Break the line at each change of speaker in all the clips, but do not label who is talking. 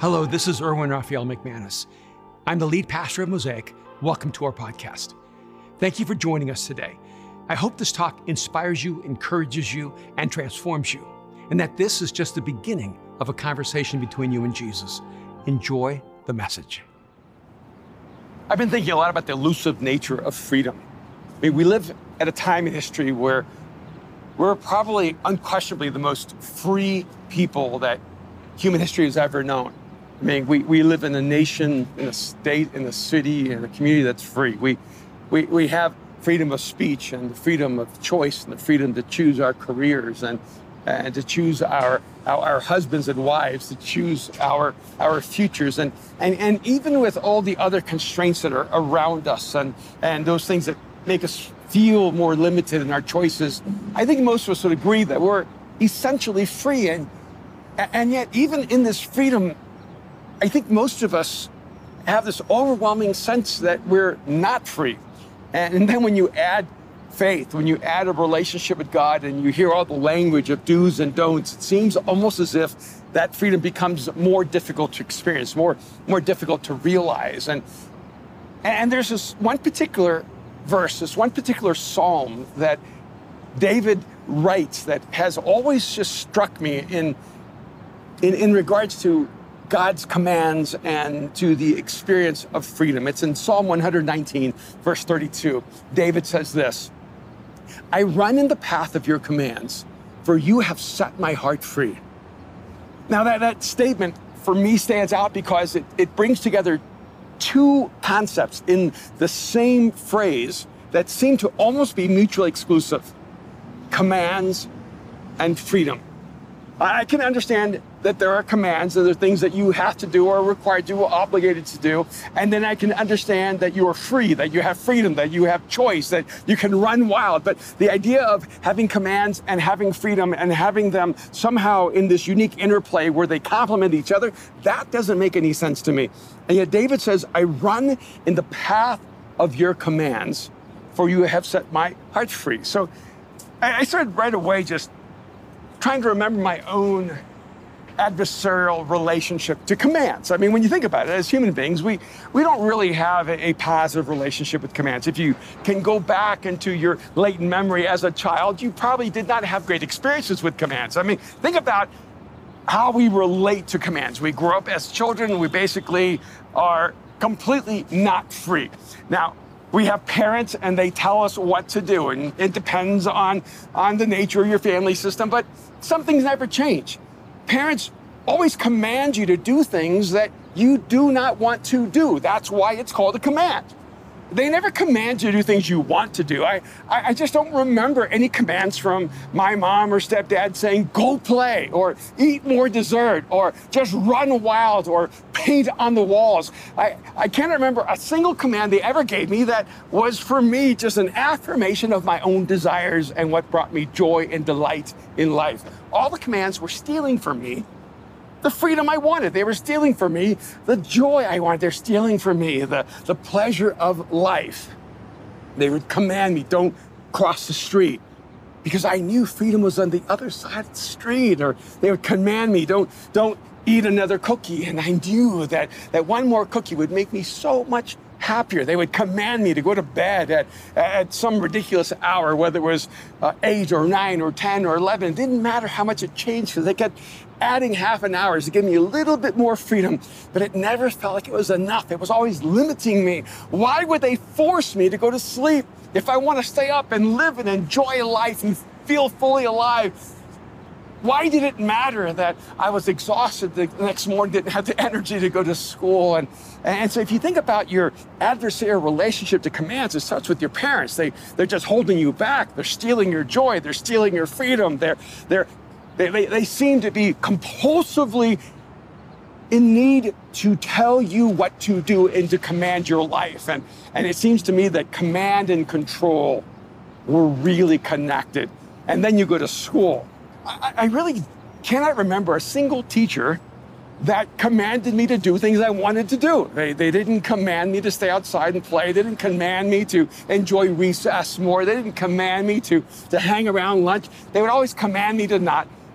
Hello, this is Erwin Raphael McManus. I'm the lead pastor of Mosaic. Welcome to our podcast. Thank you for joining us today. I hope this talk inspires you, encourages you, and transforms you, and that this is just the beginning of a conversation between you and Jesus. Enjoy the message. I've been thinking a lot about the elusive nature of freedom. I mean, we live at a time in history where we're probably unquestionably the most free people that human history has ever known. I mean, we live in a nation, in a state, in a city, in a community that's free. We have freedom of speech and the freedom of choice and the freedom to choose our careers and to choose our husbands and wives, to choose our futures. And even with all the other constraints that are around us and those things that make us feel more limited in our choices, I think most of us would agree that we're essentially free. And yet, even in this freedom, I think most of us have this overwhelming sense that we're not free. And then when you add faith, when you add a relationship with God and you hear all the language of do's and don'ts, it seems almost as if that freedom becomes more difficult to experience, more difficult to realize. And there's this one particular verse, this one particular psalm that David writes that has always just struck me in regards to God's commands and to the experience of freedom. It's in Psalm 119, verse 32. David says this, "I run in the path of your commands, for you have set my heart free." Now that statement for me stands out because it brings together two concepts in the same phrase that seem to almost be mutually exclusive: commands and freedom. I can understand that there are commands, that there are things that you have to do or are required to, or obligated to do. And then I can understand that you are free, that you have freedom, that you have choice, that you can run wild. But the idea of having commands and having freedom and having them somehow in this unique interplay where they complement each other, that doesn't make any sense to me. And yet David says, "I run in the path of your commands, for you have set my heart free." So I started right away just trying to remember my own adversarial relationship to commands. I mean, when you think about it, as human beings, we don't really have a positive relationship with commands. If you can go back into your latent memory as a child, you probably did not have great experiences with commands. I mean, think about how we relate to commands. We grow up as children, we basically are completely not free. Now, we have parents and they tell us what to do, and it depends on the nature of your family system, but some things never change. Parents always command you to do things that you do not want to do. That's why it's called a command. They never command you to do things you want to do. I just don't remember any commands from my mom or stepdad saying, "Go play," or "Eat more dessert," or "Just run wild," or "Paint on the walls." I can't remember a single command they ever gave me that was for me just an affirmation of my own desires and what brought me joy and delight in life. All the commands were stealing from me the freedom I wanted. They were stealing from me the joy I wanted. They're stealing from me the pleasure of life. They would command me, "Don't cross the street," because I knew freedom was on the other side of the street. Or they would command me, don't eat another cookie. And I knew that one more cookie would make me so much happier. They would command me to go to bed at some ridiculous hour, whether it was 8 or 9 or 10 or 11. It didn't matter how much it changed, because they kept adding half an hour to give me a little bit more freedom, but it never felt like it was enough. It was always limiting me. Why would they force me to go to sleep if I want to stay up and live and enjoy life and feel fully alive? Why did it matter that I was exhausted the next morning, didn't have the energy to go to school? And so if you think about your adversarial relationship to commands, it starts with your parents. They're just holding you back. They're stealing your joy. They're stealing your freedom. They seem to be compulsively in need to tell you what to do and to command your life. And it seems to me that command and control were really connected. And then you go to school. I really cannot remember a single teacher that commanded me to do things I wanted to do. They didn't command me to stay outside and play. They didn't command me to enjoy recess more. They didn't command me to hang around lunch. They would always command me to not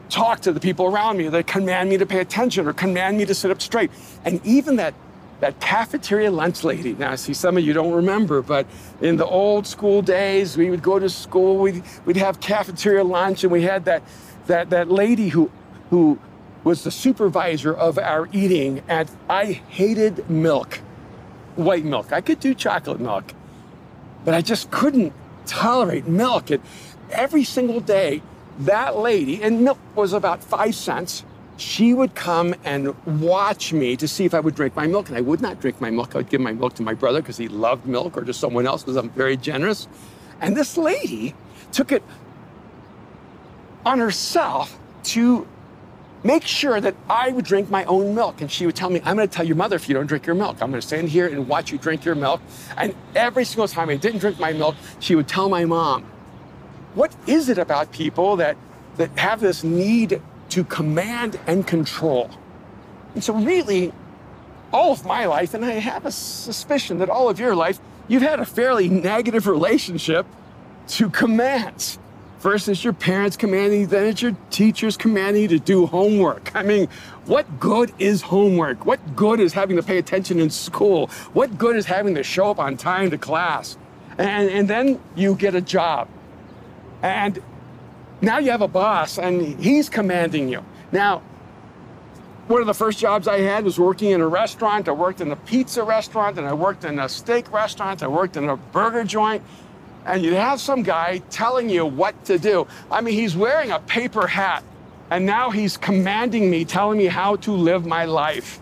talk to the people around me, that command me to pay attention or command me to sit up straight. And even that cafeteria lunch lady. Now, I see some of you don't remember, but in the old school days, we would go to school, we'd have cafeteria lunch, and we had that lady who was the supervisor of our eating, and I hated milk, white milk. I could do chocolate milk, but I just couldn't tolerate milk. And every single day, that lady, and milk was about 5 cents, she would come and watch me to see if I would drink my milk, and I would not drink my milk. I would give my milk to my brother because he loved milk, or to someone else because I'm very generous. And this lady took it on herself to make sure that I would drink my own milk. And she would tell me, I'm going to tell your mother if you don't drink your milk. I'm going to stand here and watch you drink your milk. And every single time I didn't drink my milk, she would tell my mom, what is it about people that have this need to command and control? And so really, all of my life, and I have a suspicion that all of your life, you've had a fairly negative relationship to commands. First, it's your parents commanding you, then it's your teachers commanding you to do homework. I mean, what good is homework? What good is having to pay attention in school? What good is having to show up on time to class? And then you get a job. And now you have a boss, and he's commanding you. Now, one of the first jobs I had was working in a restaurant. I worked in a pizza restaurant, and I worked in a steak restaurant. I worked in a burger joint. And you'd have some guy telling you what to do. I mean, he's wearing a paper hat, and now he's commanding me, telling me how to live my life.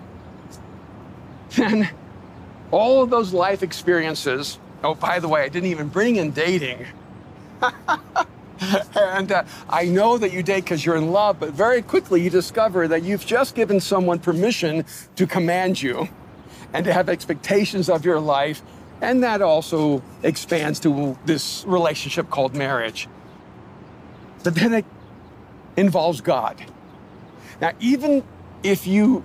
And all of those life experiences, oh, by the way, I didn't even bring in dating. And I know that you date because you're in love, but very quickly you discover that you've just given someone permission to command you and to have expectations of your life. And that also expands to this relationship called marriage. But then it involves God. Now, even if you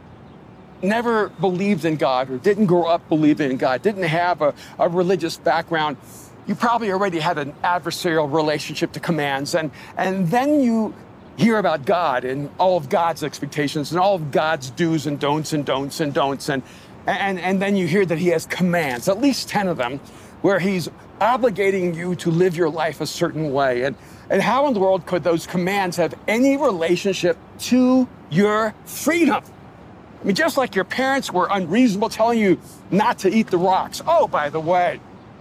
never believed in God or didn't grow up believing in God, didn't have a religious background, you probably already had an adversarial relationship to commands. And then you hear about God and all of God's expectations and all of God's do's and don'ts and don'ts and don'ts. And then you hear that he has commands, at least 10 of them, where he's obligating you to live your life a certain way. And how in the world could those commands have any relationship to your freedom? I mean, just like your parents were unreasonable telling you not to eat the rocks. Oh, by the way,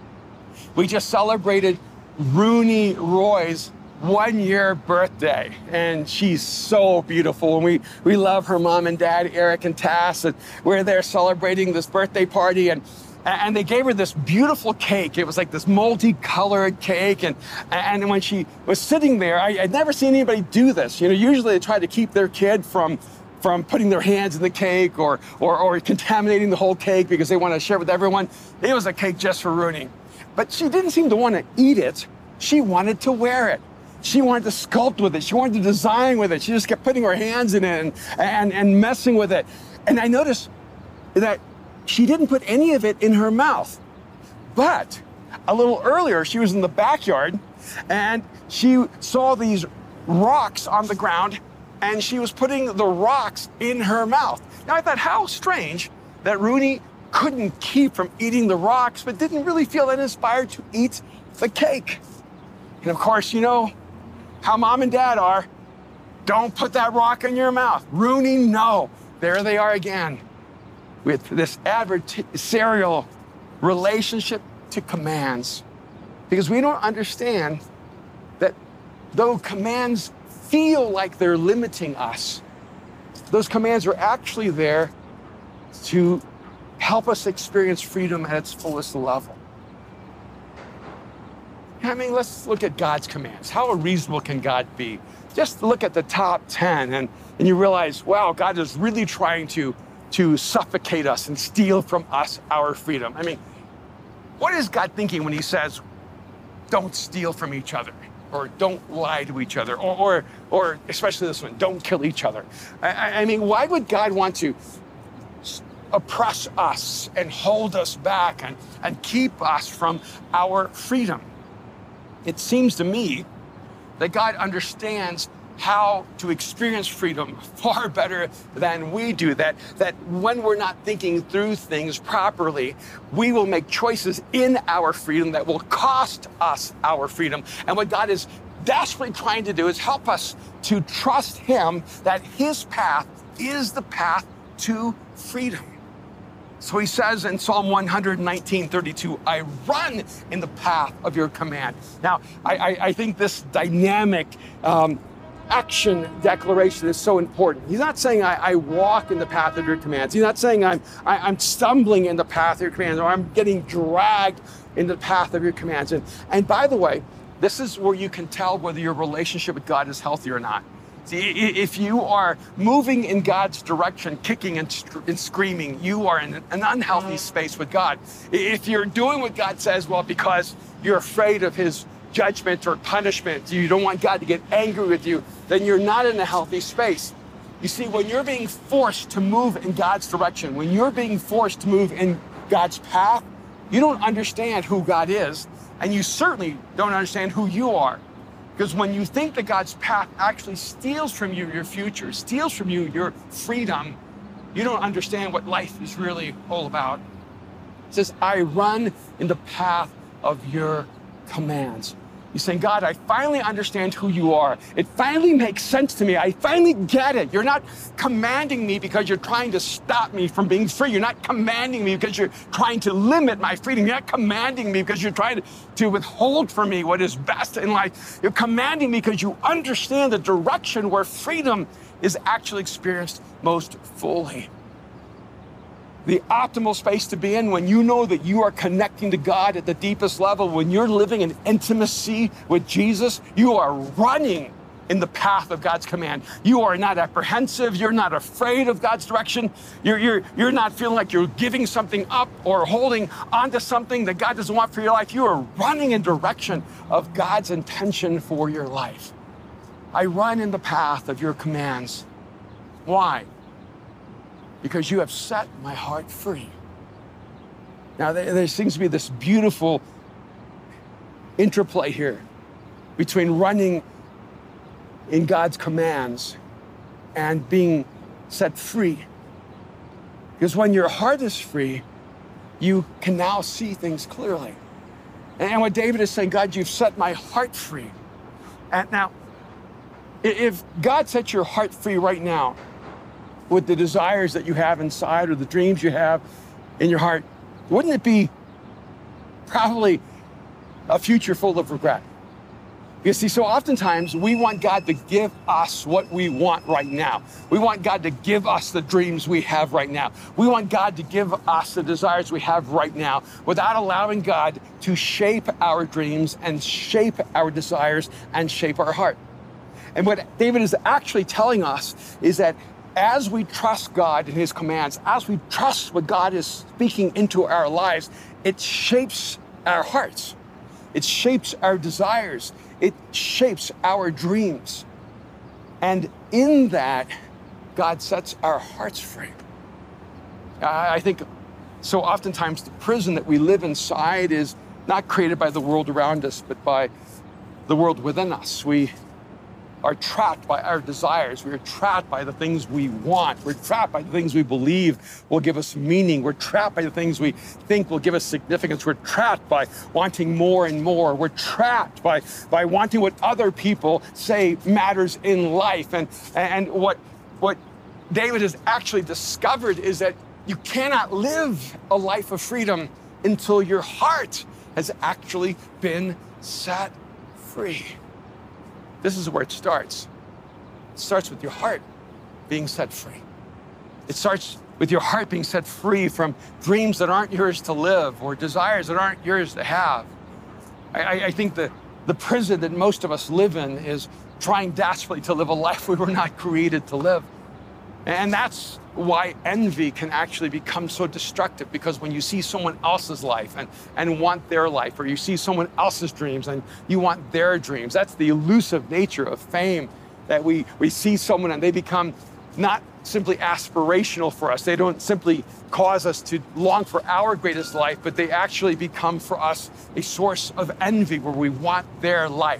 we just celebrated Rooney Roy's 1-year birthday, and she's so beautiful, and we love her mom and dad, Eric and Tass, and we're there celebrating this birthday party, and they gave her this beautiful cake. It was like this multicolored cake, and when she was sitting there, I'd never seen anybody do this. You know, usually they try to keep their kid from putting their hands in the cake or contaminating the whole cake because they want to share it with everyone. It was a cake just for Rooney. But she didn't seem to want to eat it. She wanted to wear it. She wanted to sculpt with it. She wanted to design with it. She just kept putting her hands in it and messing with it. And I noticed that she didn't put any of it in her mouth. But a little earlier, she was in the backyard and she saw these rocks on the ground and she was putting the rocks in her mouth. Now I thought, how strange that Rooney couldn't keep from eating the rocks, but didn't really feel that inspired to eat the cake. And of course, you know how mom and dad are. Don't put that rock in your mouth. Rooney, no. There they are again with this adversarial relationship to commands. Because we don't understand that though commands feel like they're limiting us, those commands are actually there to help us experience freedom at its fullest level. I mean, let's look at God's commands. How reasonable can God be? Just look at the top 10 and you realize, wow, God is really trying to suffocate us and steal from us our freedom. I mean, what is God thinking when he says, don't steal from each other, or don't lie to each other, or especially this one, don't kill each other? I mean, why would God want to oppress us and hold us back and keep us from our freedom? It seems to me that God understands how to experience freedom far better than we do. That when we're not thinking through things properly, we will make choices in our freedom that will cost us our freedom. And what God is desperately trying to do is help us to trust him that his path is the path to freedom. So he says in Psalm 119:32, I run in the path of your command. Now, I think this dynamic action declaration is so important. He's not saying I walk in the path of your commands. He's not saying I'm stumbling in the path of your commands, or I'm getting dragged in the path of your commands. And by the way, this is where you can tell whether your relationship with God is healthy or not. See, if you are moving in God's direction, kicking and screaming, you are in an unhealthy space with God. If you're doing what God says, well, because you're afraid of his judgment or punishment, you don't want God to get angry with you, then you're not in a healthy space. You see, when you're being forced to move in God's direction, when you're being forced to move in God's path, you don't understand who God is, and you certainly don't understand who you are. Because when you think that God's path actually steals from you your future, steals from you your freedom, you don't understand what life is really all about. It says, I run in the path of your commands. He's saying, God, I finally understand who you are. It finally makes sense to me. I finally get it. You're not commanding me because you're trying to stop me from being free. You're not commanding me because you're trying to limit my freedom. You're not commanding me because you're trying to withhold from me what is best in life. You're commanding me because you understand the direction where freedom is actually experienced most fully. The optimal space to be in when you know that you are connecting to God at the deepest level, when you're living in intimacy with Jesus, you are running in the path of God's command. You are not apprehensive. You're not afraid of God's direction. You're not feeling like you're giving something up or holding onto something that God doesn't want for your life. You are running in direction of God's intention for your life. I run in the path of your commands. Why? Because you have set my heart free. Now, there seems to be this beautiful interplay here between running in God's commands and being set free. Because when your heart is free, you can now see things clearly. And what David is saying, God, you've set my heart free. And now, if God sets your heart free right now, with the desires that you have inside or the dreams you have in your heart, wouldn't it be probably a future full of regret? You see, so oftentimes we want God to give us what we want right now. We want God to give us the dreams we have right now. We want God to give us the desires we have right now without allowing God to shape our dreams and shape our desires and shape our heart. And what David is actually telling us is that as we trust God and his commands, as we trust what God is speaking into our lives, it shapes our hearts. It shapes our desires. It shapes our dreams. And in that, God sets our hearts free. I think so oftentimes the prison that we live inside is not created by the world around us, but by the world within us. We are trapped by our desires. We're trapped by the things we want. We're trapped by the things we believe will give us meaning. We're trapped by the things we think will give us significance. We're trapped by wanting more and more. We're trapped by wanting what other people say matters in life. And what David has actually discovered is that you cannot live a life of freedom until your heart has actually been set free. This is where it starts. It starts with your heart being set free. It starts with your heart being set free from dreams that aren't yours to live or desires that aren't yours to have. I think the prison that most of us live in is trying desperately to live a life we were not created to live. And that's why envy can actually become so destructive, because when you see someone else's life and want their life, or you see someone else's dreams and you want their dreams, that's the elusive nature of fame, that we see someone and they become not simply aspirational for us. They don't simply cause us to long for our greatest life, but they actually become for us a source of envy where we want their life.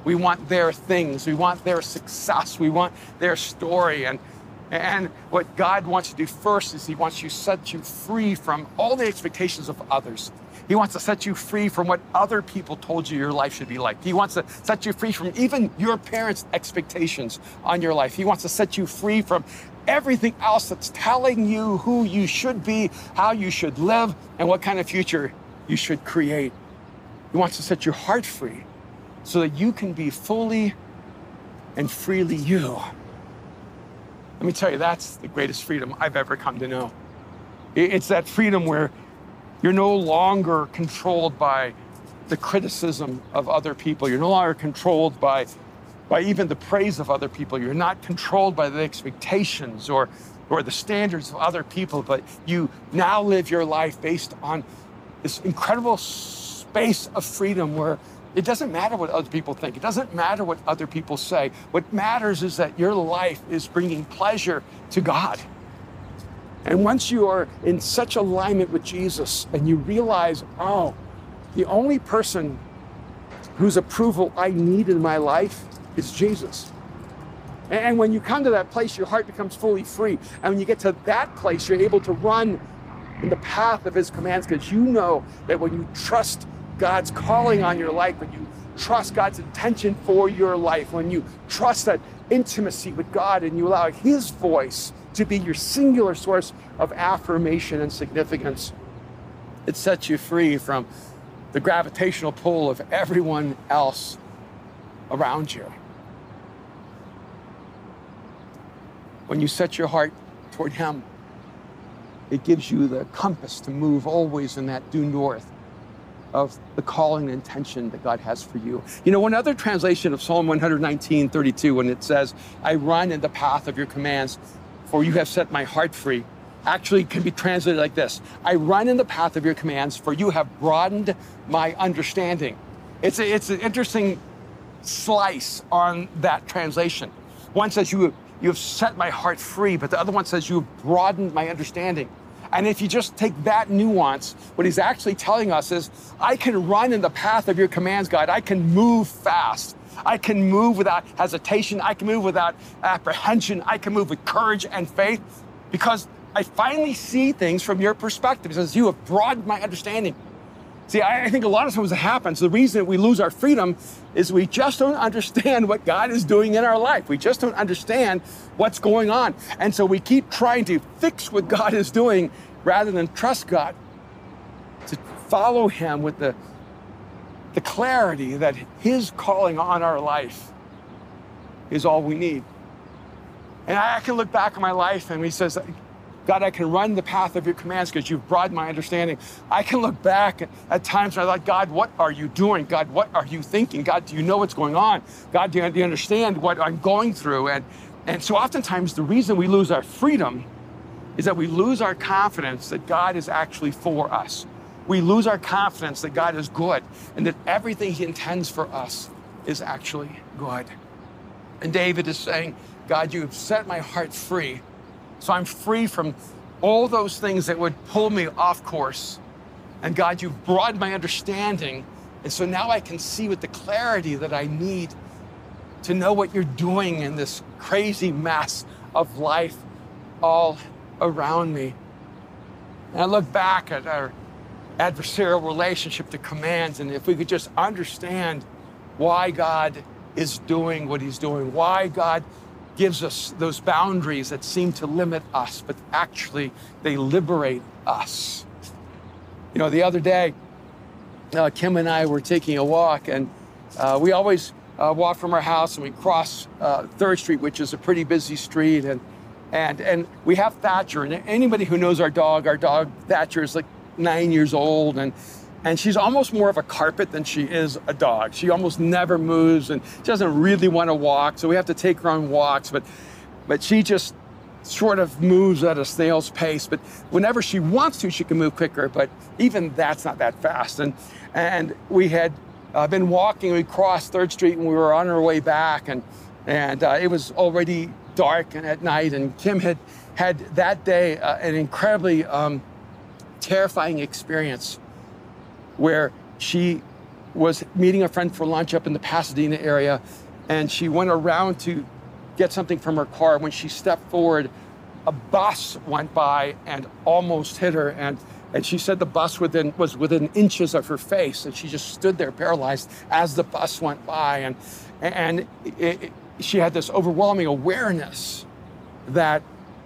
We want their things. We want their success. We want their story. And what God wants to do first is he wants to set you free from all the expectations of others. He wants to set you free from what other people told you your life should be like. He wants to set you free from even your parents' expectations on your life. He wants to set you free from everything else that's telling you who you should be, how you should live, and what kind of future you should create. He wants to set your heart free so that you can be fully and freely you. Let me tell you, that's the greatest freedom I've ever come to know. It's that freedom where you're no longer controlled by the criticism of other people. You're no longer controlled by even the praise of other people. You're not controlled by the expectations or the standards of other people, but you now live your life based on this incredible space of freedom where it doesn't matter what other people think. It doesn't matter what other people say. What matters is that your life is bringing pleasure to God. And once you are in such alignment with Jesus and you realize, oh, the only person whose approval I need in my life is Jesus. And when you come to that place, your heart becomes fully free. And when you get to that place, you're able to run in the path of his commands, because you know that when you trust God's calling on your life, when you trust God's intention for your life, when you trust that intimacy with God and you allow his voice to be your singular source of affirmation and significance, it sets you free from the gravitational pull of everyone else around you. When you set your heart toward him, it gives you the compass to move always in that due north of the calling and intention that God has for you. You know, one other translation of Psalm 119:32, when it says, I run in the path of your commands, for you have set my heart free, actually can be translated like this: I run in the path of your commands, for you have broadened my understanding. It's an interesting slice on that translation. One says you have set my heart free, but the other one says you have broadened my understanding. And if you just take that nuance, what he's actually telling us is, I can run in the path of your commands, God. I can move fast. I can move without hesitation. I can move without apprehension. I can move with courage and faith, because I finally see things from your perspective. He says, you have broadened my understanding. See, I think a lot of times what happens, the reason that we lose our freedom is we just don't understand what God is doing in our life. We just don't understand what's going on. And so we keep trying to fix what God is doing rather than trust God, to follow him with the clarity that his calling on our life is all we need. And I can look back on my life and he says, God, I can run the path of your commands because you've broadened my understanding. I can look back at times when I thought, God, what are you doing? God, what are you thinking? God, do you know what's going on? God, do you understand what I'm going through? And so oftentimes the reason we lose our freedom is that we lose our confidence that God is actually for us. We lose our confidence that God is good and that everything he intends for us is actually good. And David is saying, God, you have set my heart free. So I'm free from all those things that would pull me off course. And God, you've broadened my understanding. And so now I can see with the clarity that I need to know what you're doing in this crazy mess of life all around me. And I look back at our adversarial relationship to commands, and if we could just understand why God is doing what he's doing, why God gives us those boundaries that seem to limit us, but actually they liberate us. You know, the other day, Kim and I were taking a walk, and we always walk from our house and we cross 3rd Street, which is a pretty busy street, and we have Thatcher. And anybody who knows our dog Thatcher is like 9 years old, and she's almost more of a carpet than she is a dog. She almost never moves, and she doesn't really want to walk, so we have to take her on walks, but she just sort of moves at a snail's pace. But whenever she wants to, she can move quicker, but even that's not that fast. And we had been walking, we crossed 3rd Street, and we were on our way back, and it was already dark and at night, and Kim had that day an incredibly terrifying experience where she was meeting a friend for lunch up in the Pasadena area, and she went around to get something from her car. When she stepped forward, a bus went by and almost hit her, and she said the bus was within inches of her face, and she just stood there paralyzed as the bus went by, and she had this overwhelming awareness that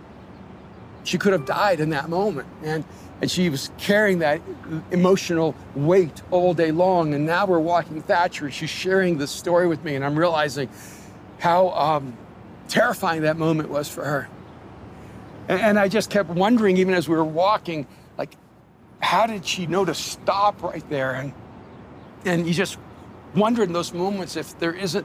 she could have died in that moment, and she was carrying that emotional weight all day long. And now we're walking Thatcher, and she's sharing this story with me, and I'm realizing how terrifying that moment was for her. And I just kept wondering, even as we were walking, like, how did she know to stop right there? And you just wonder in those moments if there isn't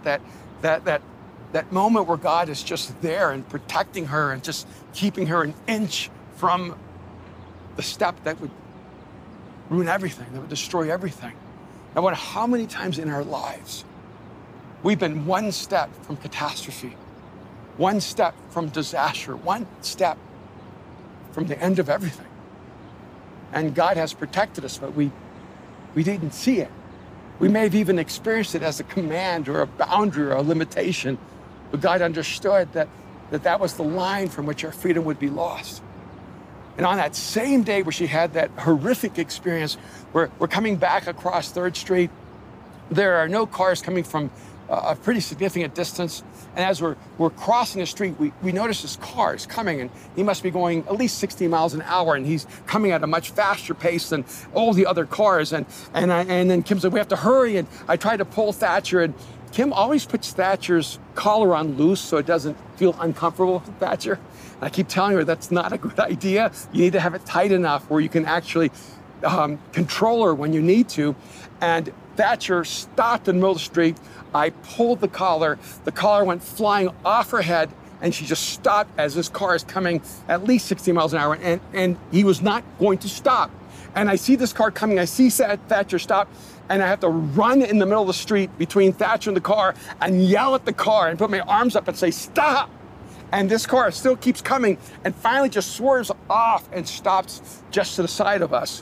that moment where God is just there and protecting her and just keeping her an inch from the step that would ruin everything, that would destroy everything. I wonder how many times in our lives we've been one step from catastrophe, one step from disaster, one step from the end of everything. And God has protected us, but we didn't see it. We may have even experienced it as a command or a boundary or a limitation, but God understood that was the line from which our freedom would be lost. And on that same day where she had that horrific experience, we're coming back across 3rd Street. There are no cars coming from a pretty significant distance. And as we're crossing the street, we notice this car is coming, and he must be going at least 60 miles an hour, and he's coming at a much faster pace than all the other cars. And then Kim said, we have to hurry. And I tried to pull Thatcher, and Kim always puts Thatcher's collar on loose so it doesn't feel uncomfortable with Thatcher. And I keep telling her that's not a good idea. You need to have it tight enough where you can actually control her when you need to. And Thatcher stopped in the middle of the street. I pulled the collar went flying off her head, and she just stopped as this car is coming at least 60 miles an hour, and he was not going to stop. And I see this car coming, I see Thatcher stop, and I have to run in the middle of the street between Thatcher and the car and yell at the car and put my arms up and say, stop! And this car still keeps coming and finally just swerves off and stops just to the side of us.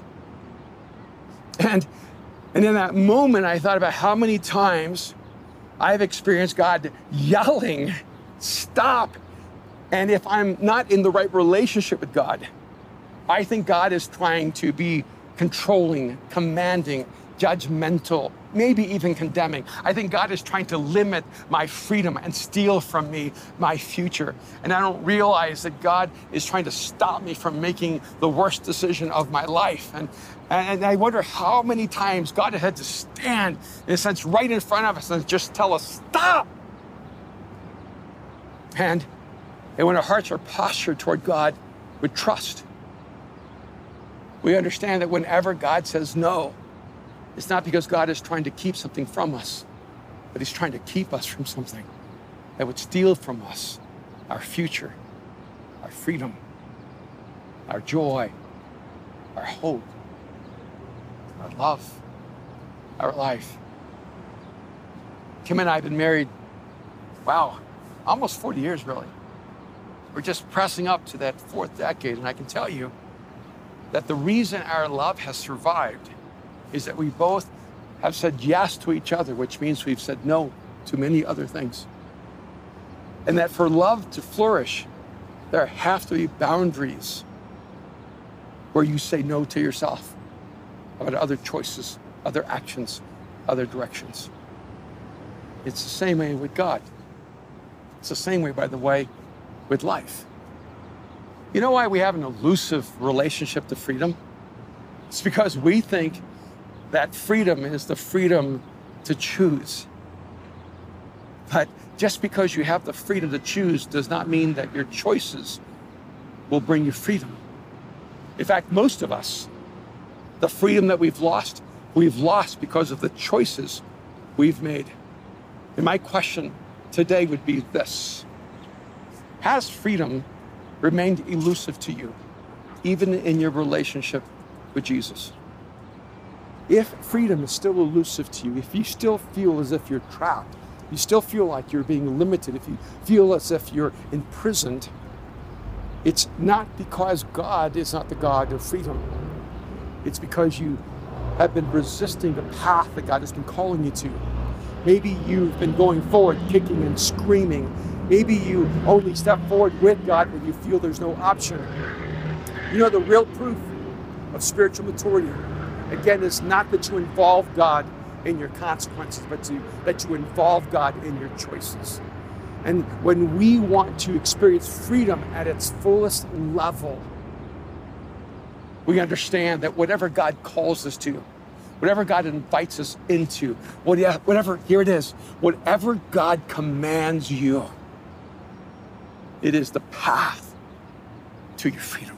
And in that moment, I thought about how many times I've experienced God yelling, stop. And if I'm not in the right relationship with God, I think God is trying to be controlling, commanding, judgmental, maybe even condemning. I think God is trying to limit my freedom and steal from me my future. And I don't realize that God is trying to stop me from making the worst decision of my life. And I wonder how many times God has had to stand, in a sense, right in front of us and just tell us, stop. And when our hearts are postured toward God with trust, we understand that whenever God says no, it's not because God is trying to keep something from us, but he's trying to keep us from something that would steal from us our future, our freedom, our joy, our hope, our love, our life. Kim and I have been married, wow, almost 40 years, really. We're just pressing up to that 4th decade, and I can tell you that the reason our love has survived is that we both have said yes to each other, which means we've said no to many other things. And that for love to flourish, there have to be boundaries where you say no to yourself about other choices, other actions, other directions. It's the same way with God. It's the same way, by the way, with life. You know why we have an elusive relationship to freedom? It's because we think that freedom is the freedom to choose. But just because you have the freedom to choose does not mean that your choices will bring you freedom. In fact, most of us, the freedom that we've lost because of the choices we've made. And my question today would be this: has freedom remained elusive to you, even in your relationship with Jesus? If freedom is still elusive to you, if you still feel as if you're trapped, you still feel like you're being limited, if you feel as if you're imprisoned, it's not because God is not the God of freedom. It's because you have been resisting the path that God has been calling you to. Maybe you've been going forward, kicking and screaming. Maybe you only step forward with God when you feel there's no option. You know, the real proof of spiritual maturity, again, is not that you involve God in your consequences, but that you involve God in your choices. And when we want to experience freedom at its fullest level, we understand that whatever God calls us to, whatever God invites us into, whatever, here it is, whatever God commands you, it is the path to your freedom.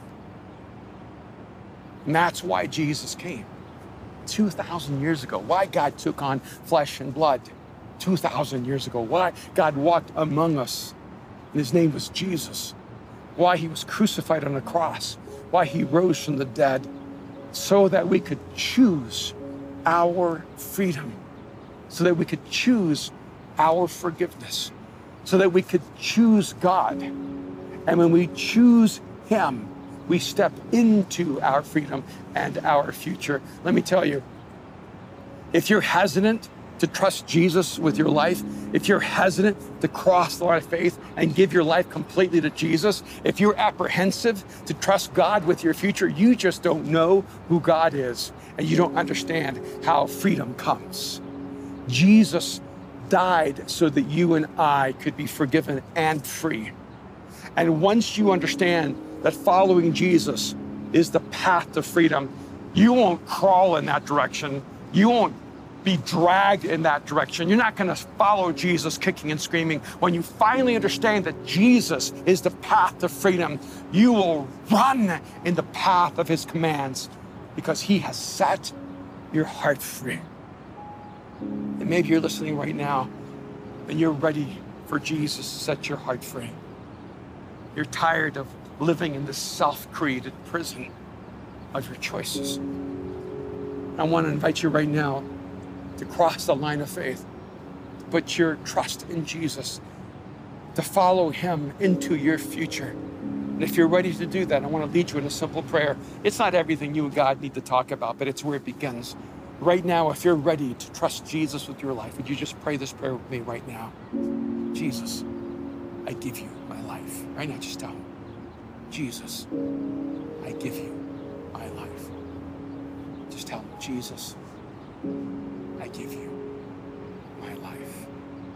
And that's why Jesus came 2,000 years ago, why God took on flesh and blood 2,000 years ago, why God walked among us, and his name was Jesus, why he was crucified on a cross, why he rose from the dead, so that we could choose our freedom, so that we could choose our forgiveness, so that we could choose God. And when we choose him, we step into our freedom and our future. Let me tell you, if you're hesitant to trust Jesus with your life, if you're hesitant to cross the line of faith and give your life completely to Jesus, if you're apprehensive to trust God with your future, you just don't know who God is, and you don't understand how freedom comes. Jesus died so that you and I could be forgiven and free. And once you understand that following Jesus is the path to freedom, you won't crawl in that direction. You won't be dragged in that direction. You're not going to follow Jesus kicking and screaming. When you finally understand that Jesus is the path to freedom, you will run in the path of his commands because he has set your heart free. And maybe you're listening right now and you're ready for Jesus to set your heart free. You're tired of living in this self-created prison of your choices. I want to invite you right now to cross the line of faith, to put your trust in Jesus, to follow him into your future. And if you're ready to do that, I want to lead you in a simple prayer. It's not everything you and God need to talk about, but it's where it begins. Right now, if you're ready to trust Jesus with your life, would you just pray this prayer with me right now? Jesus, I give you my life. Right now, just tell him, Jesus, I give you my life. Just tell him, Jesus, I give you my life.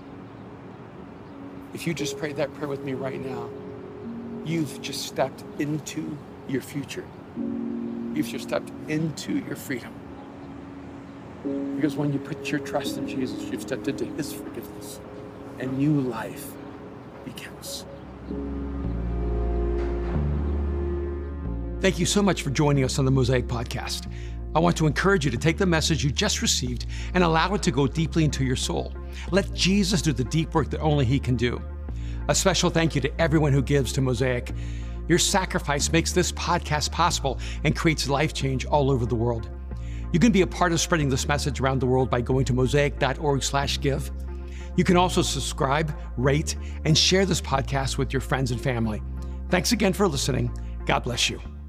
If you just prayed that prayer with me right now, you've just stepped into your future. You've just stepped into your freedom. Because when you put your trust in Jesus, you've stepped into his forgiveness, and new life begins. Thank you so much for joining us on the Mosaic Podcast. I want to encourage you to take the message you just received and allow it to go deeply into your soul. Let Jesus do the deep work that only he can do. A special thank you to everyone who gives to Mosaic. Your sacrifice makes this podcast possible and creates life change all over the world. You can be a part of spreading this message around the world by going to mosaic.org/give. You can also subscribe, rate, and share this podcast with your friends and family. Thanks again for listening. God bless you.